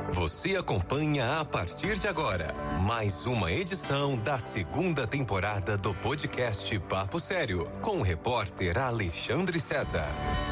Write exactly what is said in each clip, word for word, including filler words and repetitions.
Você acompanha a partir de agora mais uma edição da segunda temporada do podcast Papo Sério, com o repórter Alexandre César.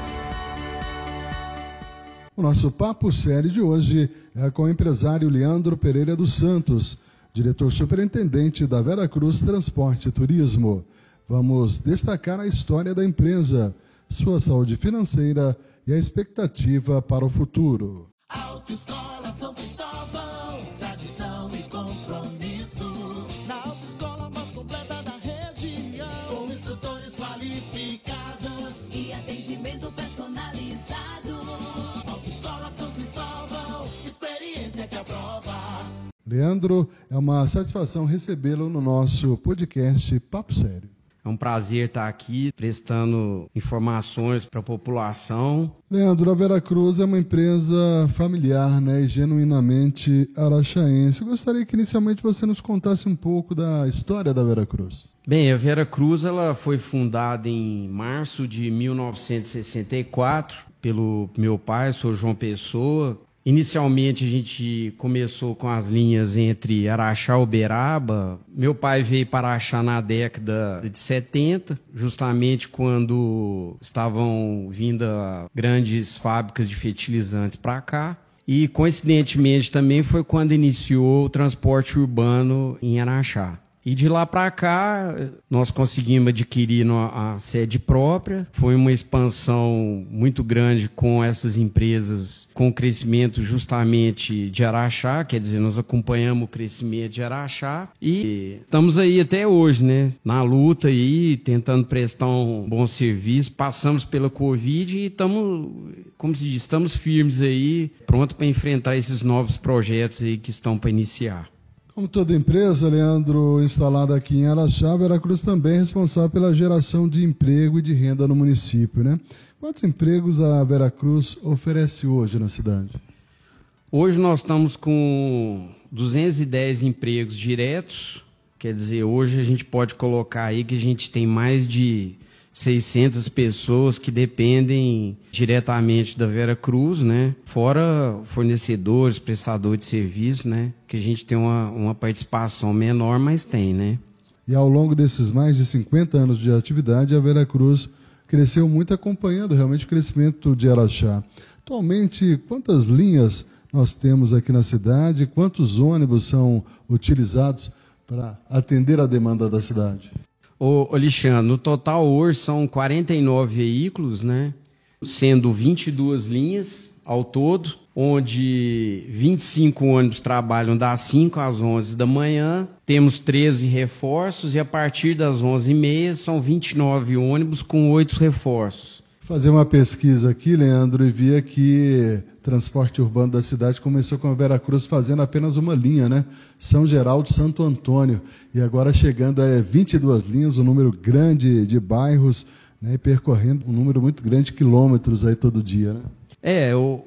O nosso Papo Sério de hoje é com o empresário Leandro Pereira dos Santos, diretor superintendente da Veracruz Transporte e Turismo. Vamos destacar a história da empresa, sua saúde financeira e a expectativa para o futuro. Autoescola São Cristóvão, tradição e compromisso. Na autoescola mais completa da região, com instrutores qualificados e atendimento personalizado. Autoescola São Cristóvão, experiência que aprova. Leandro, é uma satisfação recebê-lo no nosso podcast Papo Sério. É um prazer estar aqui prestando informações para a população. Leandro, a Veracruz é uma empresa familiar, né, e genuinamente araxaense. Gostaria que inicialmente você nos contasse um pouco da história da Veracruz. Bem, a Veracruz ela foi fundada em março de mil novecentos e sessenta e quatro pelo meu pai, sou João Pessoa. Inicialmente a gente começou com as linhas entre Araxá e Uberaba. Meu pai veio para Araxá na década de setenta, justamente quando estavam vindo grandes fábricas de fertilizantes para cá. E coincidentemente também foi quando iniciou o transporte urbano em Araxá. E de lá para cá, nós conseguimos adquirir a sede própria. Foi uma expansão muito grande com essas empresas, com o crescimento justamente de Araxá, quer dizer, nós acompanhamos o crescimento de Araxá e estamos aí até hoje, né? Na luta aí, tentando prestar um bom serviço. Passamos pela Covid e estamos, como se diz, estamos firmes aí, prontos para enfrentar esses novos projetos aí que estão para iniciar. Como toda empresa, Leandro, instalada aqui em Araxá, Veracruz também é responsável pela geração de emprego e de renda no município, né? Quantos empregos a Veracruz oferece hoje na cidade? Hoje nós estamos com duzentos e dez empregos diretos, quer dizer, hoje a gente pode colocar aí que a gente tem mais de seiscentas pessoas que dependem diretamente da Veracruz, né? Fora fornecedores, prestadores de serviço, né? Que a gente tem uma, uma participação menor, mas tem, né? E ao longo desses mais de cinquenta anos de atividade, a Veracruz cresceu muito acompanhando realmente o crescimento de Araxá. Atualmente, quantas linhas nós temos aqui na cidade? Quantos ônibus são utilizados para atender a demanda da cidade? Ô, Alexandre, no total hoje são quarenta e nove veículos, né? Sendo vinte e duas linhas ao todo, onde vinte e cinco ônibus trabalham das cinco às onze da manhã, temos treze reforços e a partir das onze e meia são vinte e nove ônibus com oito reforços. Fazer uma pesquisa aqui, Leandro, e vi que transporte urbano da cidade começou com a Veracruz fazendo apenas uma linha, né? São Geraldo e Santo Antônio. E agora chegando a vinte e duas linhas, um número grande de bairros, né? E percorrendo um número muito grande de quilômetros aí todo dia, né? É,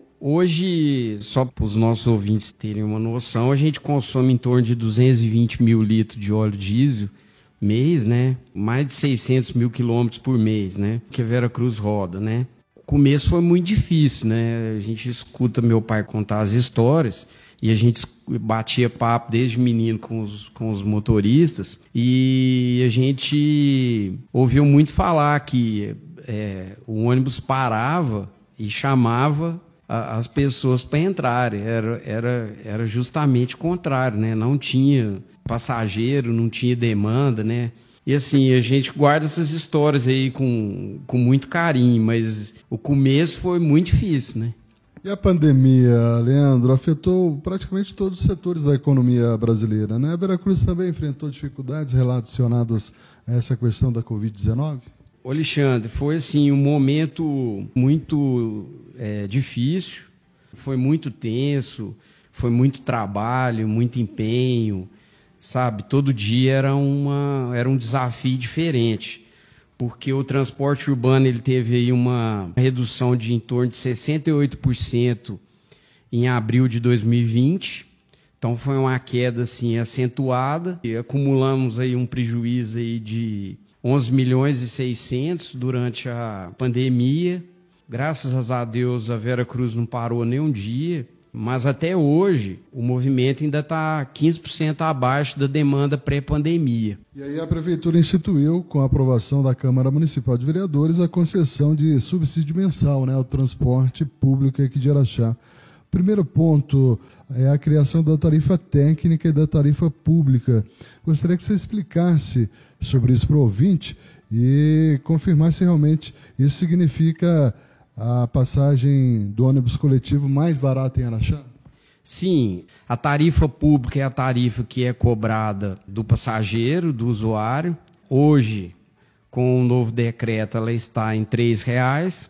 hoje, só para os nossos ouvintes terem uma noção, a gente consome em torno de duzentos e vinte mil litros de óleo diesel mês, né? Mais de seiscentos mil quilômetros por mês, né? Que a Veracruz roda, né? O começo foi muito difícil, né? A gente escuta meu pai contar as histórias e a gente batia papo desde menino com os, com os motoristas e a gente ouviu muito falar que é, o ônibus parava e chamava a, as pessoas para entrarem. Era, era, era justamente o contrário, né? Não tinha passageiro, não tinha demanda, né? E assim, a gente guarda essas histórias aí com, com muito carinho, mas o começo foi muito difícil, né? E a pandemia, Leandro, afetou praticamente todos os setores da economia brasileira, né? A Veracruz também enfrentou dificuldades relacionadas a essa questão da covid dezenove? Alexandre, foi assim um momento muito é, difícil, foi muito tenso, foi muito trabalho, muito empenho, sabe? Todo dia era, uma, era um desafio diferente, porque o transporte urbano ele teve aí uma redução de em torno de sessenta e oito por cento em abril de dois mil e vinte, então foi uma queda assim, acentuada, e acumulamos aí um prejuízo aí de onze milhões e seiscentos durante a pandemia. Graças a Deus a Veracruz não parou nem um dia, Mas até hoje, o movimento ainda está quinze por cento abaixo da demanda pré-pandemia. E aí a Prefeitura instituiu, com a aprovação da Câmara Municipal de Vereadores, a concessão de subsídio mensal, né, ao transporte público aqui de Araxá. O primeiro ponto é a criação da tarifa técnica e da tarifa pública. Gostaria que você explicasse sobre isso para o ouvinte e confirmasse se realmente isso significa a passagem do ônibus coletivo mais barata em Araxá? Sim, a tarifa pública é a tarifa que é cobrada do passageiro, do usuário. Hoje, com o novo decreto, ela está em três reais.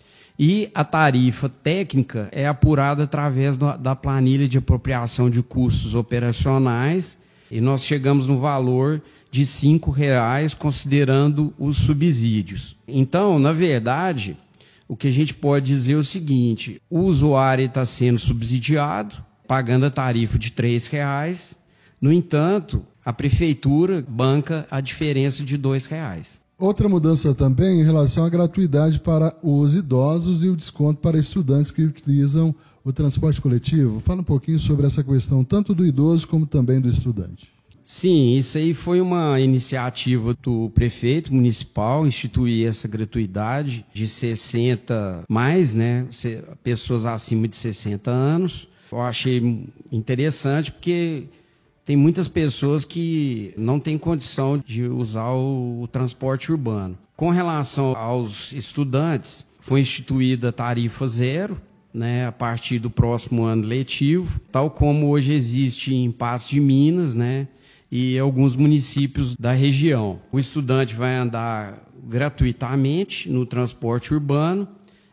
E a tarifa técnica é apurada através da planilha de apropriação de custos operacionais. E nós chegamos no valor de cinco reais, considerando os subsídios. Então, na verdade, o que a gente pode dizer é o seguinte: o usuário está sendo subsidiado, pagando a tarifa de três reais. No entanto, a prefeitura banca a diferença de dois reais. Outra mudança também em relação à gratuidade para os idosos e o desconto para estudantes que utilizam o transporte coletivo. Fala um pouquinho sobre essa questão, tanto do idoso como também do estudante. Sim, isso aí foi uma iniciativa do prefeito municipal, instituir essa gratuidade de sessenta mais, né, pessoas acima de sessenta anos. Eu achei interessante porque tem muitas pessoas que não têm condição de usar o, o transporte urbano. Com relação aos estudantes, foi instituída a tarifa zero, né, a partir do próximo ano letivo, tal como hoje existe em Patos de Minas, né, e alguns municípios da região. O estudante vai andar gratuitamente no transporte urbano,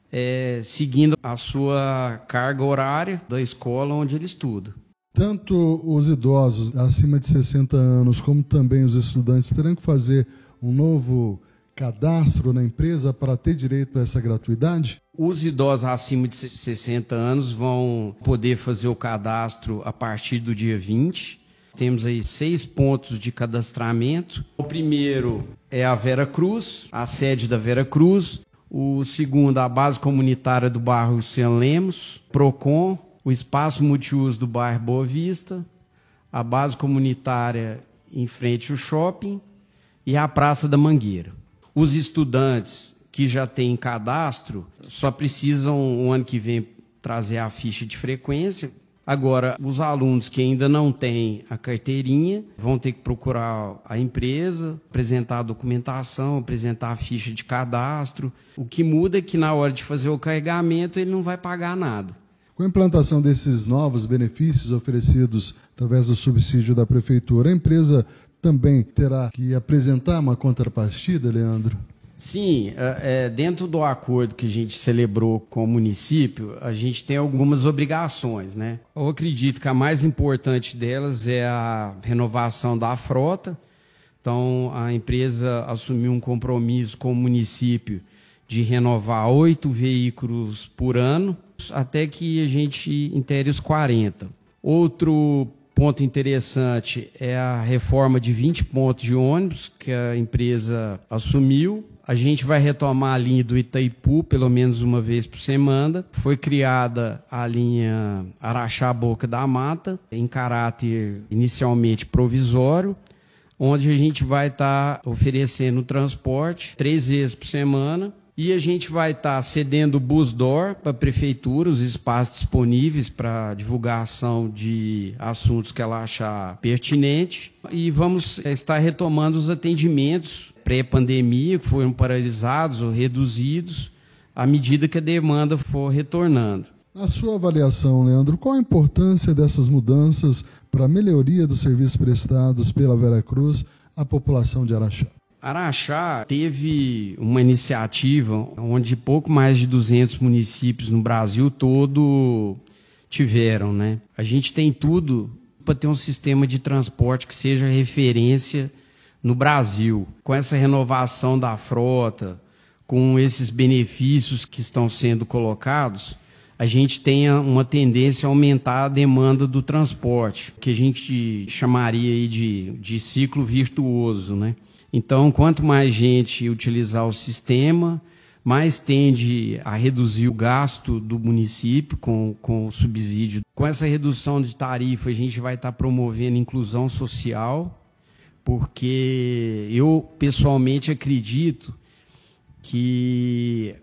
é, seguindo a sua carga horária da escola onde ele estuda. Tanto os idosos acima de sessenta anos, como também os estudantes, terão que fazer um novo cadastro na empresa para ter direito a essa gratuidade? Os idosos acima de sessenta anos vão poder fazer o cadastro a partir do dia vinte. Temos aí seis pontos de cadastramento. O primeiro é a Vera Cruz, a sede da Vera Cruz. O segundo, a base comunitária do bairro Luciano Lemos, Procon, o espaço multiuso do bairro Boa Vista, a base comunitária em frente ao shopping e a Praça da Mangueira. Os estudantes que já têm cadastro só precisam, o ano que vem, trazer a ficha de frequência. Agora, os alunos que ainda não têm a carteirinha vão ter que procurar a empresa, apresentar a documentação, apresentar a ficha de cadastro. O que muda é que na hora de fazer o carregamento ele não vai pagar nada. Com a implantação desses novos benefícios oferecidos através do subsídio da Prefeitura, a empresa também terá que apresentar uma contrapartida, Leandro? Sim, é, dentro do acordo que a gente celebrou com o município, a gente tem algumas obrigações, né? Eu acredito que a mais importante delas é a renovação da frota. Então, a empresa assumiu um compromisso com o município de renovar oito veículos por ano, até que a gente intere os quarenta. Outro ponto interessante é a reforma de vinte pontos de ônibus que a empresa assumiu. A gente vai retomar a linha do Itaipu pelo menos uma vez por semana. Foi criada a linha Araxá-Boca da Mata, em caráter inicialmente provisório, onde a gente vai estar tá oferecendo transporte três vezes por semana. E a gente vai estar tá cedendo o Busdoor para a prefeitura, os espaços disponíveis para divulgação de assuntos que ela achar pertinente. E vamos estar retomando os atendimentos pré-pandemia, que foram paralisados ou reduzidos, à medida que a demanda for retornando. Na sua avaliação, Leandro, qual a importância dessas mudanças para a melhoria dos serviços prestados pela Vera Cruz à população de Araxá? Araxá teve uma iniciativa onde pouco mais de duzentos municípios no Brasil todo tiveram, né? A gente tem tudo para ter um sistema de transporte que seja referência no Brasil. Com essa renovação da frota, com esses benefícios que estão sendo colocados, a gente tem uma tendência a aumentar a demanda do transporte, que a gente chamaria aí de, de ciclo virtuoso, né? Então, quanto mais gente utilizar o sistema, mais tende a reduzir o gasto do município com, com o subsídio. Com essa redução de tarifa, a gente vai estar promovendo inclusão social, porque eu, pessoalmente, acredito que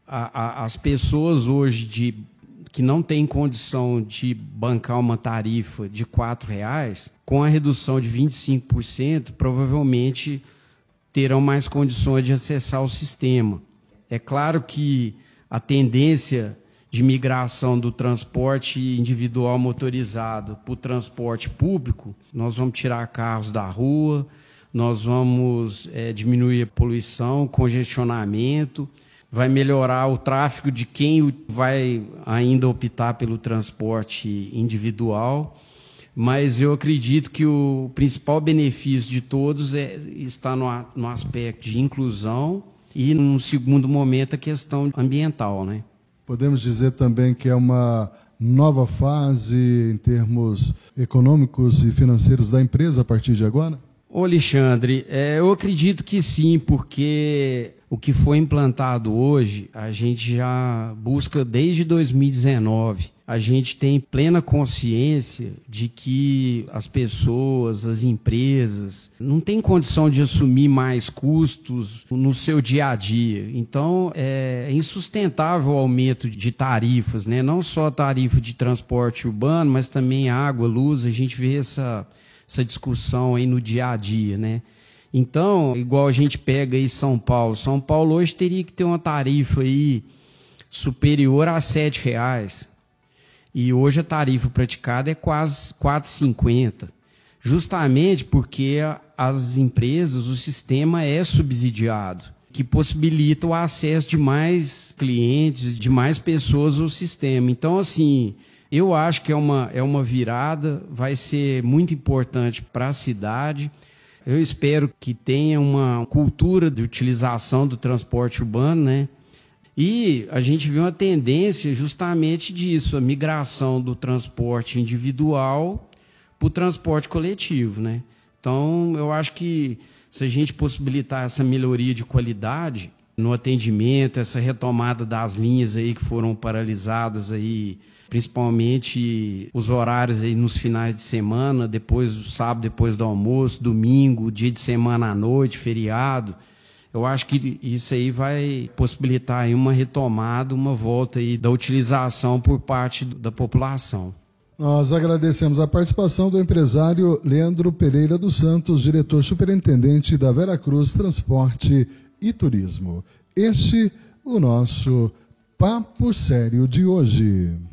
a, a, as pessoas hoje de, que não têm condição de bancar uma tarifa de quatro reais, com a redução de vinte e cinco por cento, provavelmente terão mais condições de acessar o sistema. É claro que a tendência de migração do transporte individual motorizado para o transporte público, nós vamos tirar carros da rua, nós vamos é, diminuir a poluição, congestionamento, vai melhorar o tráfego de quem vai ainda optar pelo transporte individual, mas eu acredito que o principal benefício de todos é, está no, no aspecto de inclusão e, num segundo momento, a questão ambiental, né? Podemos dizer também que é uma nova fase em termos econômicos e financeiros da empresa a partir de agora? Ô Alexandre, é, eu acredito que sim, porque o que foi implantado hoje, a gente já busca desde dois mil e dezenove. A gente tem plena consciência de que as pessoas, as empresas, não têm condição de assumir mais custos no seu dia a dia. Então, é insustentável o aumento de tarifas, né? Não só a tarifa de transporte urbano, mas também água, luz. A gente vê essa, essa discussão aí no dia a dia, né? Então, igual a gente pega aí São Paulo. São Paulo hoje teria que ter uma tarifa aí superior a sete reais. E hoje a tarifa praticada é quase quatro reais e cinquenta centavos. Justamente porque as empresas, o sistema é subsidiado, que possibilita o acesso de mais clientes, de mais pessoas ao sistema. Então, assim, eu acho que é uma, é uma virada, vai ser muito importante para a cidade. Eu espero que tenha uma cultura de utilização do transporte urbano, né? E a gente vê uma tendência justamente disso, a migração do transporte individual para o transporte coletivo, né? Então, eu acho que se a gente possibilitar essa melhoria de qualidade no atendimento, essa retomada das linhas aí que foram paralisadas aí, principalmente os horários aí nos finais de semana, depois do sábado, depois do almoço, domingo, dia de semana à noite, feriado. Eu acho que isso aí vai possibilitar aí uma retomada, uma volta aí da utilização por parte da população. Nós agradecemos a participação do empresário Leandro Pereira dos Santos, diretor superintendente da Veracruz Transporte e Turismo. Este o nosso Papo Sério de hoje.